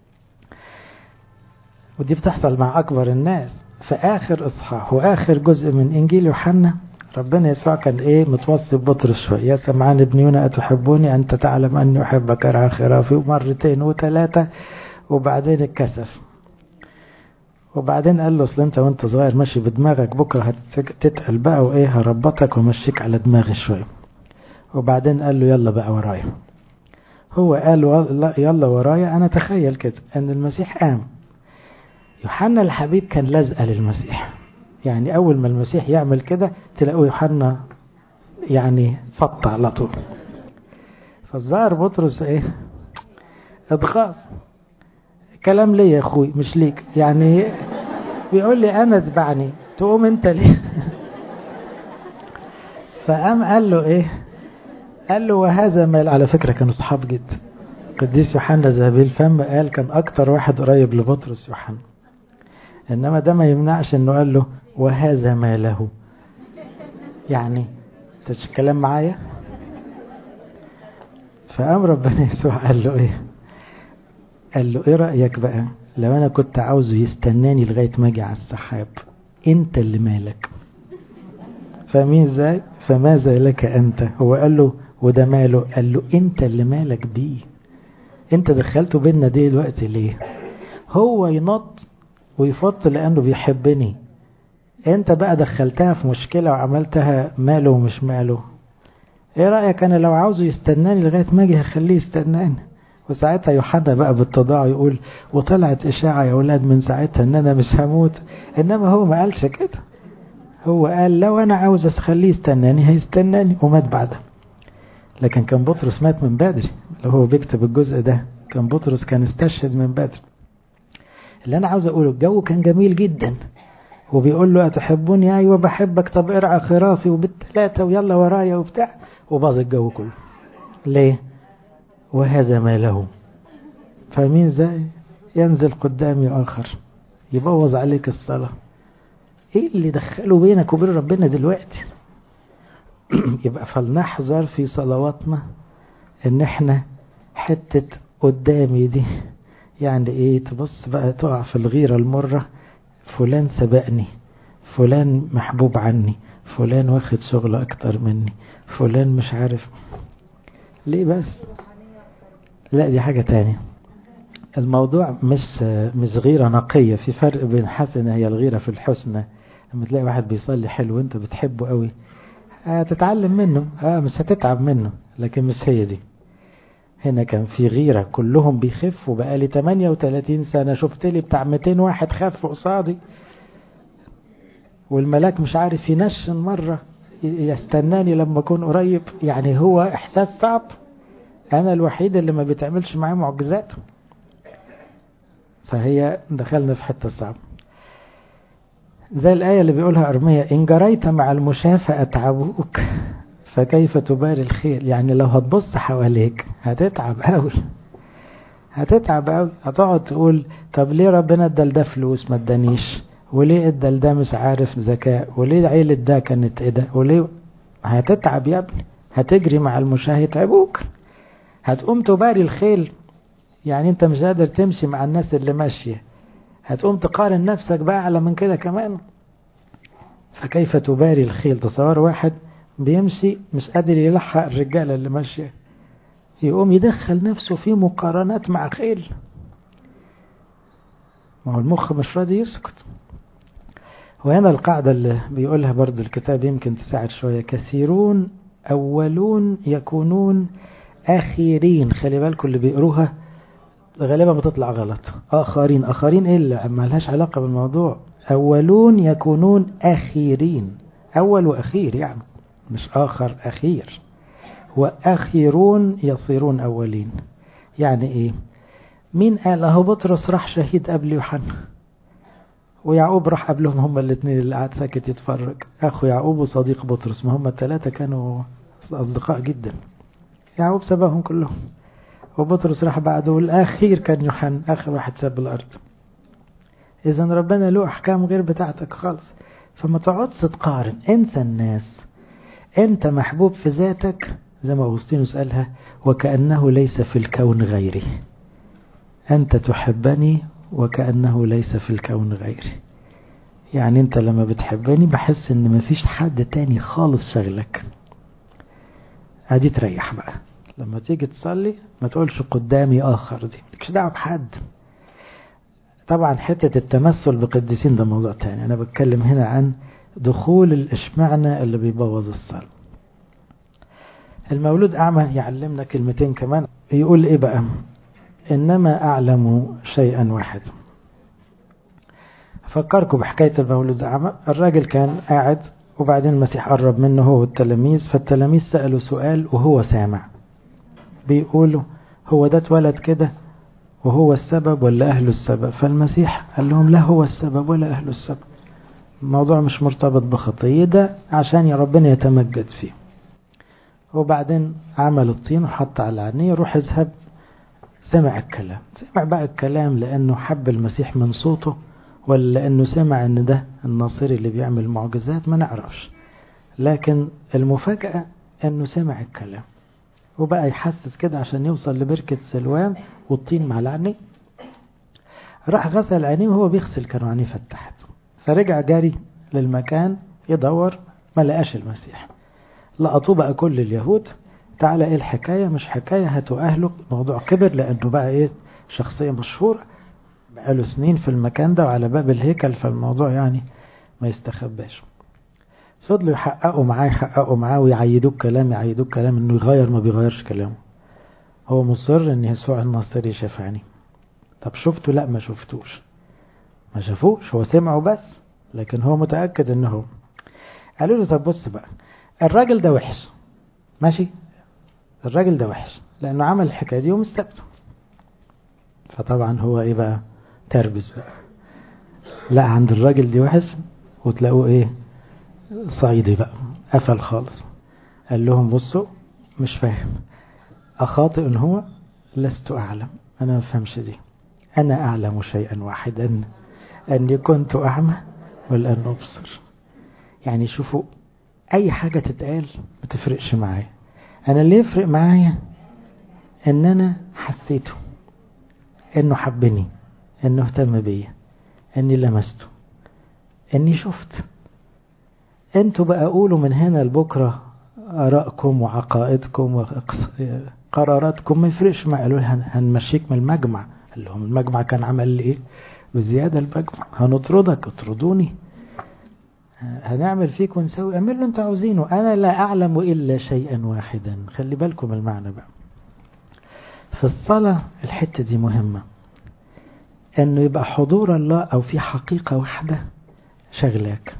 ودي بتحصل مع أكبر الناس. في آخر إصحاح وآخر جزء من إنجيل يوحنا ربنا يسوع كان متوصي ببطرس شوية، يا سمعان ابن يونا أتحبوني؟ أنت تعلم أني أحبك أرعى خرافي، مرتين و3 وبعدين اتكسف. وبعدين قال له اصل انت وانت صغير ماشي بدماغك، بكره هتتقل بقى هربطك ومشيك على دماغي شويه. وبعدين قال له يلا بقى ورايا. هو قال لا يلا ورايا. انا تخيل كده ان المسيح قام، يوحنا الحبيب كان لازقه للمسيح، يعني اول ما المسيح يعمل كده تلاقوا يوحنا يعني فط على طول. فالظاهر بطرس اتغاظ. كلام لي يا اخوي مش ليك، يعني بيقول لي انا اتبعني تقوم انت ليه؟ فقام قال له قال له وهذا مال. على فكرة كانوا صحاب جدا. قديس يوحنا ذهبي الفم قال كان اكتر واحد قريب لبطرس يوحنا، انما ده ما يمنعش انه قال له وهذا ما له. يعني تتكلم معايا. فقام ربنا يسوع قال له قال له ايه رأيك بقى لو انا كنت عاوزه يستناني لغاية ما اجي على السحاب؟ انت اللي مالك. فاهمين ازاي؟ فماذا لك انت؟ هو قال له وده ماله؟ قال له انت اللي مالك بيه، انت دخلته بيننا دي دلوقتي ليه؟ هو ينط ويفط لانه بيحبني، انت بقى دخلتها في مشكلة وعملتها ماله ومش ماله. ايه رأيك انا لو عاوزه يستناني لغاية ما اجي هخليه يستناني. وساعتها يوحنا بقى بالتضاع يقول وطلعت اشاعة يا اولاد من ساعتها ان انا مش هموت. انما هو ما قالش كده، هو قال لو انا عاوز اخليه يستناني هيستناني، ومات بعدها. لكن كان بطرس مات من بدري. لو هو بيكتب الجزء ده كان بطرس كان استشهد من بدري. اللي انا عاوز اقوله الجو كان جميل جدا، وبيقول له أتحبوني؟ أيوة بحبك. طب ارعى خرافي وبالثلاثة ويلا ورايا وبتاع، وباظ الجو كله. ليه؟ وهذا ما له. فاهمين ازاي؟ ينزل قدامي آخر يبوظ عليك الصلاة. ايه اللي دخله بينك وبين ربنا دلوقتي؟ يبقى فلنحذر في صلواتنا ان احنا حتة قدامي دي. يعني ايه؟ تبص بقى تقع في الغيرة المرة، فلان سبقني، فلان محبوب عني، فلان واخد شغل اكتر مني، فلان مش عارف ليه. بس لا، دي حاجة تانية. الموضوع مش غيرة نقية. في فرق بين حسنة، هي الغيرة في الحسنى. لما تلاقي واحد بيصلي حلو وانت بتحبه قوي هتتعلم منه، مش هتتعب منه، لكن مش هي دي. هنا كان في غيرة، كلهم بيخفوا. بقالي 38 سنة شفت لي بتاع 200 واحد خف قصادي، والملاك مش عارف ينشن مرة يستناني لما اكون قريب. يعني هو احساس صعب، انا الوحيد اللي ما بيتعملش معاه معجزات. فهي دخلنا في حتة صعبة، زي الآية اللي بيقولها أرميا إن جريت مع المشاة فأتعبوك فكيف تباري الخيل. يعني لو هتبص حواليك هتتعب قوي، هتتعب قوي. هتقعد تقول طب ليه ربنا ادال ده فلوس ما ادانيش، وليه ادال ده مش عارف ذكاء، وليه عيلة ده كانت ايه ده، وليه. هتتعب يا ابني، هتجري مع المشاة يتعبوك. هتقوم تباري الخيل، يعني انت مش قادر تمشي مع الناس اللي ماشية، هتقوم تقارن نفسك بقى أعلى من كده كمان. فكيف تباري الخيل. تصور واحد بيمشي مش قادر يلحق الرجالة اللي ماشية، يقوم يدخل نفسه في مقارنات مع خيل. ما هو المخ مش راضي يسكت. وهنا القاعدة اللي بيقولها برضو الكتاب يمكن تساعد شوية. كثيرون أولون يكونون آخرين. خلي بالكم اللي بيقروها غالبا بتطلع غلط. آخرين إيه اللي ما لهاش علاقة بالموضوع. أولون يكونون آخرين، أول وأخير يعني، مش آخر أخير. وآخرون يصيرون أولين. يعني إيه؟ مين قال؟ أهو بطرس راح شهيد قبل يوحنا، ويعقوب راح قبلهم. هما الاثنين اللي قاعد ساكت يتفرج، أخو يعقوب وصديق بطرس. ما هما الثلاثة كانوا أصدقاء جدا. يعقوب سبقهم كلهم، وبطرس راح بعده، والأخير كان يوحنا آخر واحد ساب الأرض. إذا ربنا له أحكام غير بتاعتك خالص. فما تقعدش تقارن، انسى الناس. انت محبوب في ذاتك زي ما أغسطينوس قالها، وكأنه ليس في الكون غيري. أنت تحبني وكأنه ليس في الكون غيري. يعني أنت لما بتحبني بحس إن مفيش حد تاني خالص شغلك. هدي تريح بقى. لما تيجي تصلي ما تقولش قدامي آخر، دي مش دعوة بحد. طبعا حتة التمثل بقديسين ده موضوع تاني. أنا بتكلم هنا عن دخول الإشمعنى اللي بيبوظ الصلاة. المولود أعمى يعلمنا كلمتين كمان. يقول إيه بقى؟ إنما أعلم شيئا واحد. أفكركم بحكاية المولود أعمى. الراجل كان قاعد، وبعدين المسيح قرب منه هو والتلاميذ، فالتلاميذ سألوا سؤال وهو سامع. بيقولوا هو ده اتولد كده وهو السبب ولا أهل السبب؟ فالمسيح قال لهم لا هو السبب ولا أهل السبب. الموضوع مش مرتبط بخطية، ده عشان يا ربنا يتمجد فيه. وبعدين عمل الطين وحط على عينيه، روح اذهب. سمع الكلام. سمع بقى الكلام لأنه حب المسيح من صوته، ولا لأنه سمع أن ده الناصري اللي بيعمل معجزات؟ ما نعرفش. لكن المفاجأة أنه سمع الكلام وبقى يحسس كده عشان يوصل لبركة سلوان والطين مع العينيه. راح غسل عينيه، وهو بيغسل كانوا عينيه فتحت. فرجع جاري للمكان يدور، ما لقاش المسيح. لقطوه بقى كل اليهود. تعالى ايه الحكاية؟ مش حكاية، هاتوا أهله. الموضوع كبر لأنه بقى ايه، شخصية مشهورة بقاله سنين في المكان ده وعلى باب الهيكل. فالموضوع يعني ما يستخباش. فضلوا يحققوا معاه ويعيدوك كلام انه يغير، ما بيغيرش كلامه. هو مصر ان يسوع الناصري شفعني. طب شفته؟ لا ما شفتوش، ما شافوش، هو سمعه بس، لكن هو متأكد انه. قالوا له طب بص بقى، الراجل ده وحش ماشي، الراجل ده وحش لانه عمل الحكاية دي يوم السبت. فطبعا هو ايه بقى؟ تربس بقى، لا عند الراجل دي وحش، وتلاقوه ايه؟ صعيدي بقى، قفل خالص. قال لهم بصوا مش فاهم، أخاطئ إن هو لست أعلم، أنا ما فهمش دي، أنا أعلم شيئا واحدا، أني كنت أعمى والآن أبصر. يعني شوفوا، أي حاجة تتقال ما تفرقش معايا، أنا اللي يفرق معايا إن أنا حسيته، إنه حبني، إنه اهتم بيا، إني لمسته، إني شفت. أنتوا بقى قولوا من هنا لبكرة آرائكم وعقائدكم وقراراتكم، ما يفرقش معي. قالوا هنمشيك من المجمع. قال لهم المجمع كان عمل لي ايه بزيادة؟ المجمع هنطردك، اطردوني، هنعمل فيك ونسوي، اعملوا اللي انتوا عاوزينه، انا لا اعلم الا شيئا واحدا. خلي بالكم المعنى بقى في الصلاة، الحتة دي مهمة، انه يبقى حضور الله او في حقيقة واحدة شغلاك،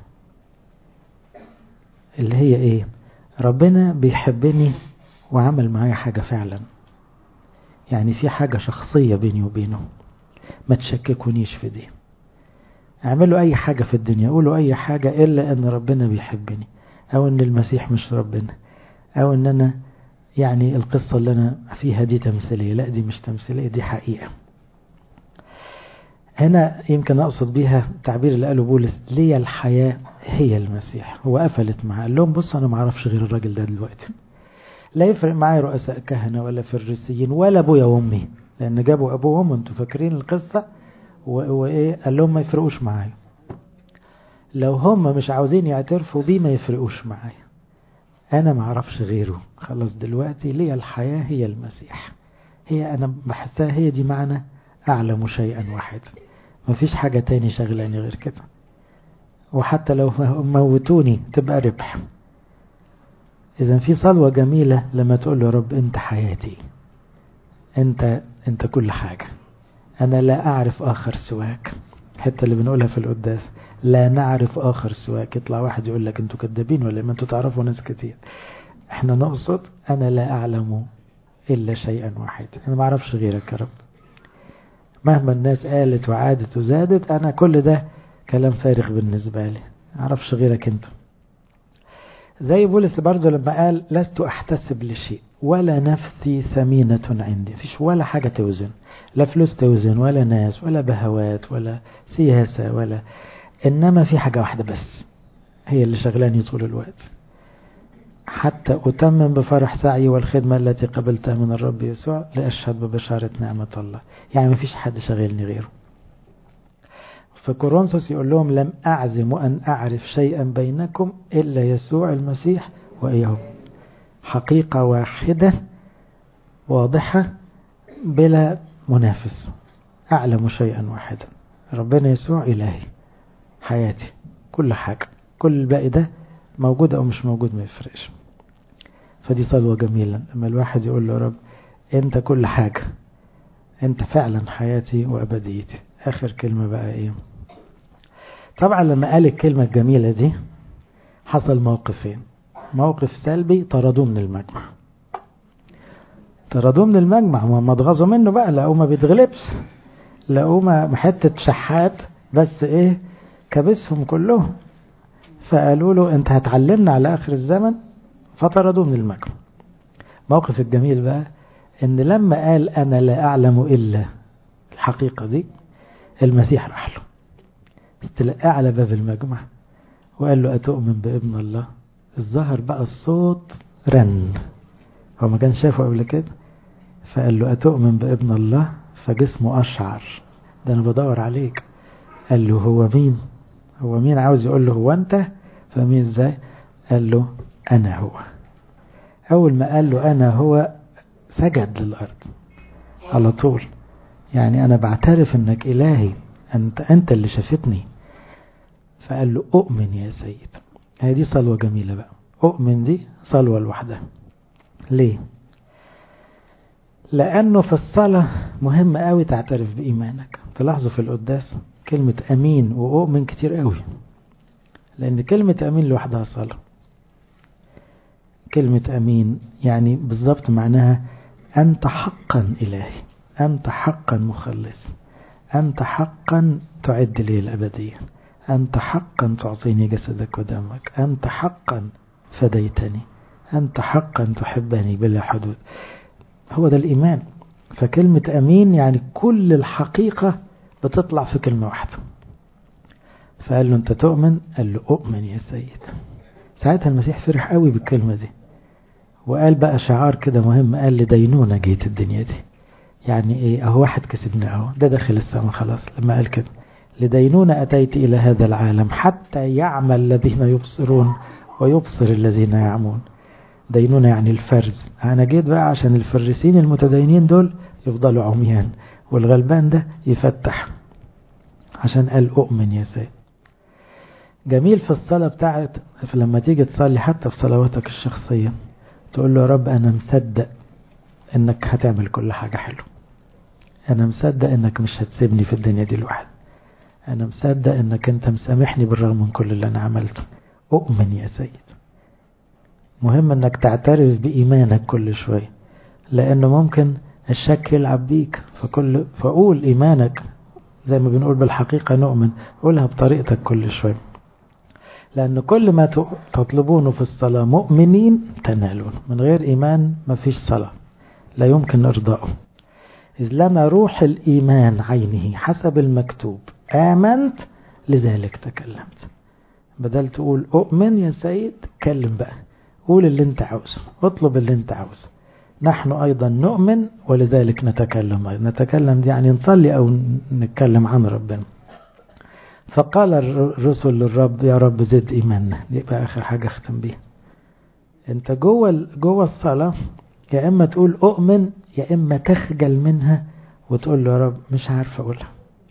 اللي هي ايه؟ ربنا بيحبني وعمل معايا حاجة فعلا، يعني في حاجة شخصية بيني وبينه، ما تشككونيش في دي. اعملوا اي حاجة في الدنيا، قولوا اي حاجة الا ان ربنا بيحبني، او ان المسيح مش ربنا، او ان انا يعني القصة اللي انا فيها دي تمثيلية. لا دي مش تمثيلية، دي حقيقة. هنا يمكن اقصد بيها التعبير اللي قاله بولس، لي الحياة هي المسيح. هو قفلت معاه، قال لهم بص انا ما اعرفش غير الراجل ده دلوقتي، لا يفرق معايا رؤساء كهنة ولا فريسيين ولا ابويا وامي، لان جابوا ابوهم، انتوا فاكرين القصة، وايه قال لهم ما يفرقوش معايا، لو هم مش عاوزين يعترفوا بيه ما يفرقوش معايا، انا ما اعرفش غيره، خلاص دلوقتي لي الحياة هي المسيح، هي انا بحسها هي دي معنى اعلم شيئا واحد، ما فيش حاجة تاني شغلاني غير كده، وحتى لو موتوني تبقى ربح. اذا في صلوة جميلة لما تقول له يا رب انت حياتي، انت كل حاجة، انا لا اعرف اخر سواك. الحته اللي بنقولها في القداس، لا نعرف اخر سواك. يطلع واحد يقول لك انتوا كذابين ولا ما انتوا تعرفوا ناس كتير. احنا نقصد انا لا اعلم الا شيئا واحد، انا ما اعرفش غيرك يا رب، مهما الناس قالت وعادت وزادت، انا كل ده كلام فارغ بالنسبه لي، ما اعرفش غيرك انت. زي بولس برضه لما قال لست احتسب لشيء ولا نفسي ثمينة عندي، فيش ولا حاجة توزن، لا فلوس توزن ولا ناس ولا بهوات ولا سياسة ولا، إنما في حاجة واحدة بس هي اللي شغلاني طول الوقت، حتى أتمم بفرح سعي والخدمة التي قبلتها من الرب يسوع لأشهد ببشارة نعمة الله. يعني ما فيش حد شغلني غيره. في كورنثوس يقول لهم لم أعزم أن أعرف شيئا بينكم إلا يسوع المسيح وإياه، حقيقة واحدة واضحة بلا منافس، أعلم شيئا واحدا، ربنا يسوع إلهي، حياتي، كل حاجة، كل الباقي ده موجود أو مش موجود ما يفرقش. فدي صلوة جميلة لما الواحد يقول له رب أنت كل حاجة، أنت فعلا حياتي وأبديتي. آخر كلمة بقى إيه؟ طبعا لما قال الكلمة الجميلة دي حصل موقفين، موقف سلبي، طردوه من المجمع، طردوه من المجمع، ما اتغاظوا منه بقى، لقوه ما بيتغلبش، لقوه ما حتة شحات بس ايه كبسهم كلهم، فقالوا له انت هتعلمنا على اخر الزمن، فطردوه من المجمع. موقف الجميل بقى ان لما قال انا لا اعلم الا الحقيقة دي، المسيح راح له استلقاه على باب المجمع وقال له أتؤمن بابن الله؟ الظهر بقى الصوت رن، هو ما كان شافه قبل كده، فقال له أتؤمن بابن الله؟ فجسمه أشعر، ده أنا بدور عليك. قال له هو مين؟ هو مين؟ عاوز يقول له هو أنت؟ فمين إزاي؟ قال له أنا هو. أول ما قال له أنا هو سجد للأرض على طول، يعني أنا بعترف أنك إلهي، أنت اللي شافتني. فقال له أؤمن يا سيد. هذه دي صلوة جميلة بقى، أؤمن دي صلوة لوحدها. ليه؟ لأنه في الصلاة مهم قوي تعترف بإيمانك. تلاحظوا في القداس كلمة أمين وأؤمن كتير قوي، لأن كلمة أمين لوحدها صلاة. كلمة أمين يعني بالضبط معناها أنت حقا إلهي، أنت حقا مخلص، أنت حقا تعد لي الأبدية، أنت حقا تعطيني جسدك ودمك، أنت حقا فديتني، أنت حقا تحبني بلا حدود. هو ده الإيمان. فكلمة أمين يعني كل الحقيقة بتطلع في كلمة واحدة. فقال له أنت تؤمن؟ قال له أؤمن يا سيد. ساعتها المسيح فرح قوي بالكلمة دي، وقال بقى شعار كده مهم، قال لدينونة جيت الدنيا دي. يعني ايه؟ اهو واحد كسبنا اهو، ده داخل السماء خلاص. لما قال كده لدينونة أتيت إلى هذا العالم حتى يعمل الذين يبصرون ويبصر الذين يعمون. دينونة يعني الفرز. أنا جيت بقى عشان الفرسين المتدينين دول يفضلوا عميان، والغلبان ده يفتح، عشان قال أؤمن يا سيد. جميل في الصلاة بتاعت لما تيجي تصلي حتى في صلواتك الشخصية تقول له يا رب أنا مصدق إنك هتعمل كل حاجة حلوة، أنا مصدق إنك مش هتسيبني في الدنيا دي لوحدي، أنا مصدق إنك أنت مسامحني بالرغم من كل اللي أنا عملته. أؤمن يا سيد. مهم إنك تعترف بإيمانك كل شوية، لأنه ممكن الشك يلعب بيك. فقول إيمانك زي ما بنقول بالحقيقة نؤمن، قولها بطريقتك كل شوية، لأن كل ما تطلبونه في الصلاة مؤمنين تنالون. من غير إيمان ما فيش صلاة، لا يمكن إرضائه. إذ لنا روح الإيمان عينه حسب المكتوب آمنت لذلك تكلمت. بدل تقول أؤمن يا سيد، كلم بقى، قول اللي انت عاوزه، اطلب اللي انت عاوزه. نحن أيضا نؤمن ولذلك نتكلم. نتكلم دي يعني نصلي أو نتكلم عن ربنا. فقال الرسل للرب يا رب زد إيماننا. دي بقى آخر حاجة أختم بيها. انت جوه الصلاة يا إما تقول أؤمن يا إما تخجل منها وتقول له يا رب مش عارف أقولها.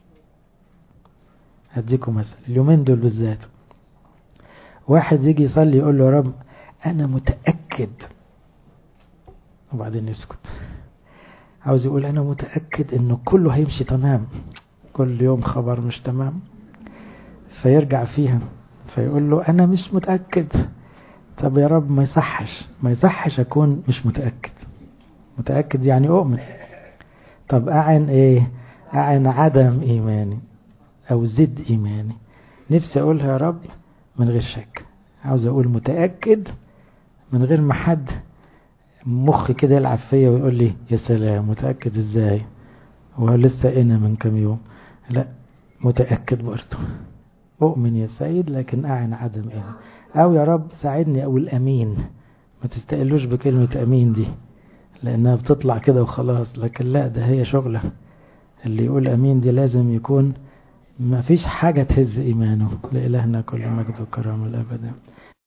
هديكم مثل اليومين دول بالذات، واحد يجي يصلي يقول له يا رب أنا متأكد، وبعدين يسكت. عاوز يقول أنا متأكد إنه كله هيمشي تمام، كل يوم خبر مش تمام، فيرجع فيها فيقول له أنا مش متأكد. طب يا رب ما يصحش أكون مش متأكد. متأكد يعني أؤمن. طب أعن إيه؟ أعن عدم إيماني أو زد إيماني. نفسي أقولها يا رب من غير شك. عاوز أقول متأكد من غير ما حد مخي كده يلعب فيا ويقول لي يا سلام متأكد إزاي ولسه أنا من كم يوم. لا، متأكد برضه. أؤمن يا سيد لكن أعن عدم إيمان. أو يا رب ساعدني أقول أمين. ما تستقلوش بكلمة أمين دي لأنها بتطلع كده وخلاص، لكن لا، ده هي شغلة. اللي يقول أمين دي لازم يكون ما فيش حاجة تهز إيمانه. لإلهنا كل مجد وكرامة الأبد.